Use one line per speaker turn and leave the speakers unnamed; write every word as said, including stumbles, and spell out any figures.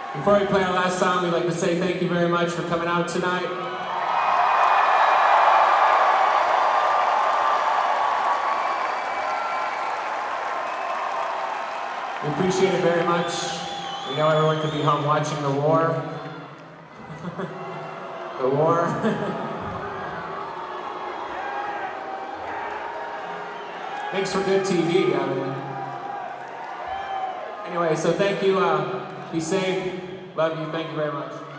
Before we play our last song, we'd like to say thank you very much for coming out tonight. We appreciate it very much. We know everyone could be home watching the war. The war. Makes for good T V, I mean. Anyway, so thank you. Uh, be safe. Love you. Thank you very much.